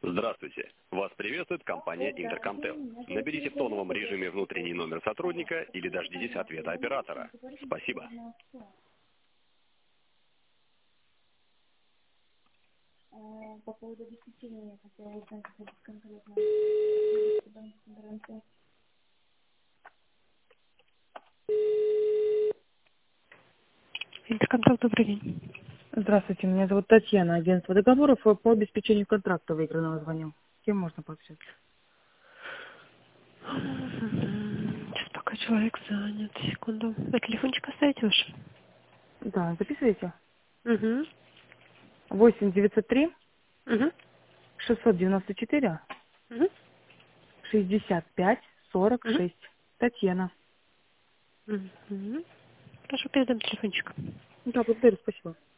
Здравствуйте. Вас приветствует компания Интеркомтел. Наберите в тоновом режиме внутренний номер сотрудника или дождитесь ответа оператора. Спасибо. По поводу обеспечения, хотела узнать, как конкретно. Интерконтроль, добрый день. Здравствуйте, меня зовут Татьяна, агентство договоров по обеспечению контракта выигранного звоню. С кем можно пообщаться? Сейчас пока человек занят. Секунду. А телефончик оставите ваш? Да, записывайте. Угу. 8 903 Угу. 694 Угу. 65 46. Татьяна. Угу. Прошу, передам телефончик. Да, благодарю, спасибо.